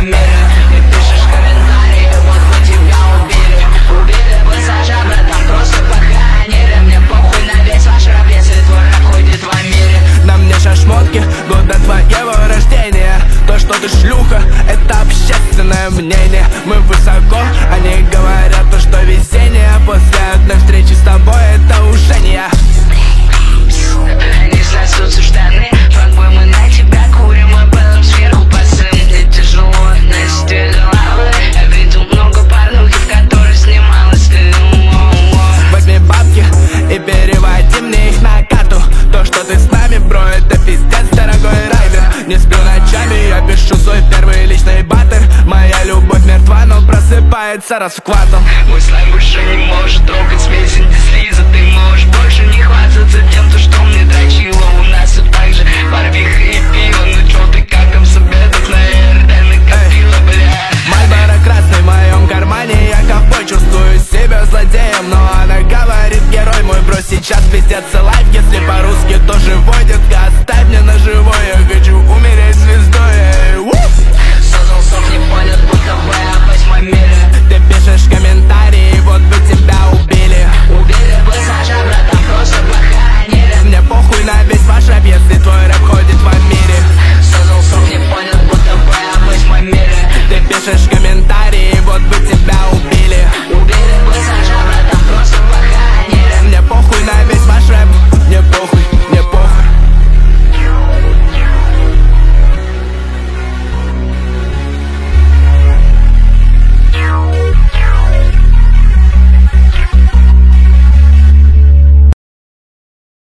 мире. Ты пишешь комментарии, вот мы тебя убили. Убили пассажа, братан, просто похоронили. Мне похуй на весь ваш раб, если твой раб ходит во мире. На мне шашмотки года твоего рождения. То, что ты шлюха, это общественное мнение. Мы высоко, они говорят, то, что везение после одной встречи с тобой это уже не я. Они сосутся штаны, факбой, мы на тебя курим, а потом сверху пасым. Мне тяжело нести головы. Я видел много порнухи, в которой снималась ты. Возьми бабки и переводи мне их на карту. То, что ты с нами, бро, это пиздец, дорогой райдер. Не сплю ночами, я пишу свой первый личный баттер. Моя любовь мертва, но просыпается раз в квартал. Мой слайм больше не может трогать смесь, не слиза. Ты можешь больше не хвастаться тем,